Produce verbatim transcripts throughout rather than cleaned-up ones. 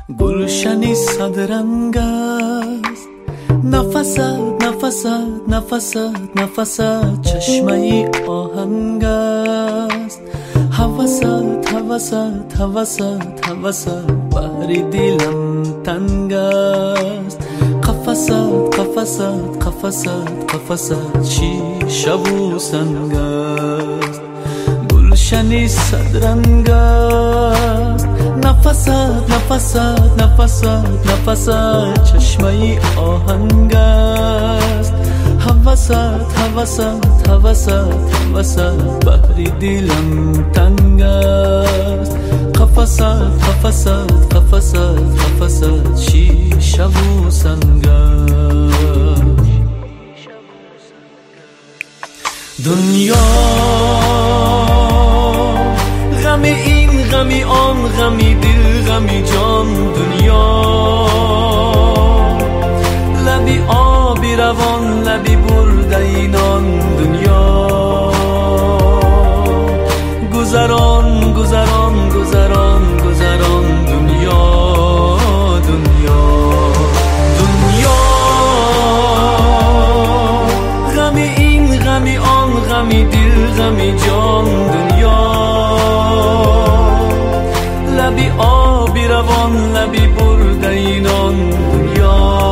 گلشنی صدرنگ است، نفست نفست نفست نفست چشمه آهنگ است. هوست هوست هوست هوست بحری دلم تنگ است. قفست قفست قفست قفست شیشه و سنگ است. گلشنی صدرنگ است، نفست نفست نفست نفست چشمه آهنگ است. هوست هوست هوست هوست بحری دلم تنگ است. قفست قفست قفست قفست شیشه و سنگ است. دنیا غم این غمی آن غمی دل غمی جان. دنیا لبی آبی روان لبی برده اینان. دنیا گذران گذران گذران گذران. دنیا دنیا دنیا غمی این غمی آن غمی دل غمی جان. دنیا لبی آبی روان لبی برده اینان. دنیا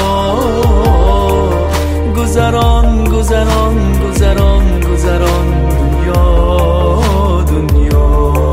گذران گذران گذران گذران. دنیا دنیا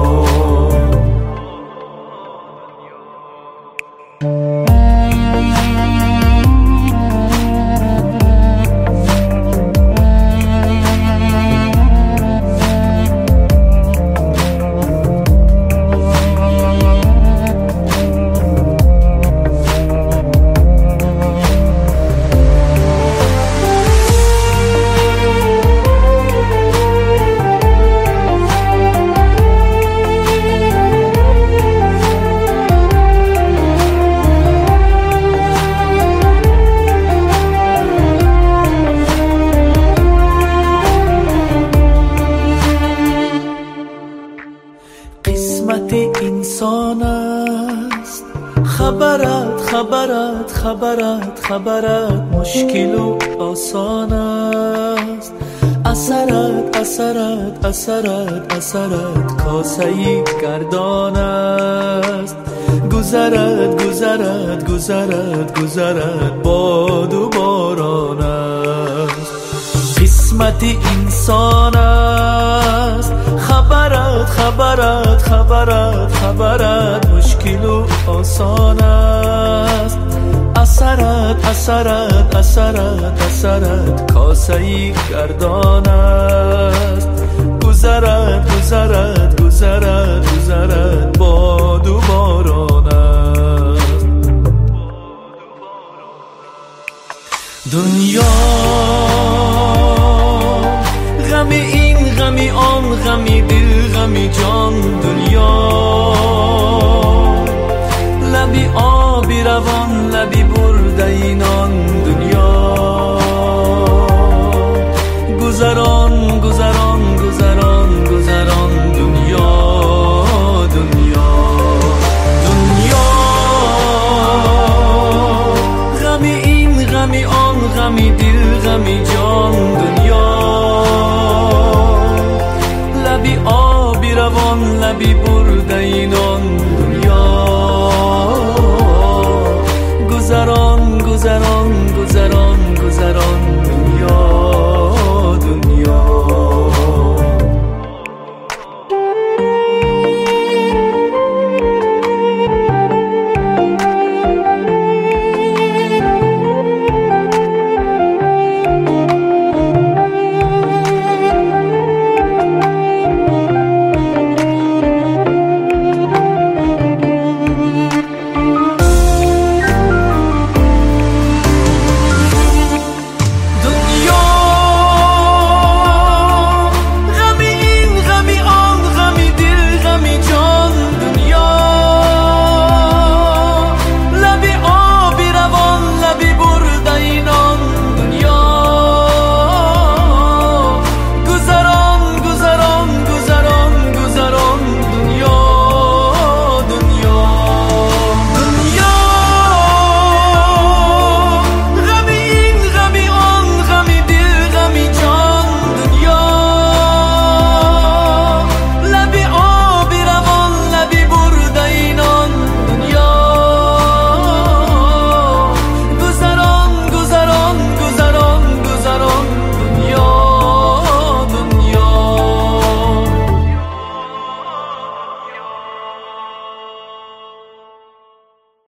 قسمت انسان است. خبرت خبرت خبرت خبرت مشکل و آسان است. اثرت اثرت اثرت اثرت کاسه گردان است. گذرت گذرت گذرت گذرت باد و باران است. قسمت انسان است. خبرت خبرت خبرت خبرت مشکل و آسان است. اثرت اثرت اثرت اثرت کاسه گردان است. گذرت گذرت گذرت گذرت باد و باران است. دنیا غمی این غمی آن غمی دل غمی جان. دنیا لبی آبی روان لبی برده اینان. دنیا گذران گذران گذران گذران. دنیا دنیا دنیا غمی این غمی آن غمی دل غمی جان. دنیا لبی آبی روان لبی برده اینان. دنیا گذران گذران گذران گذران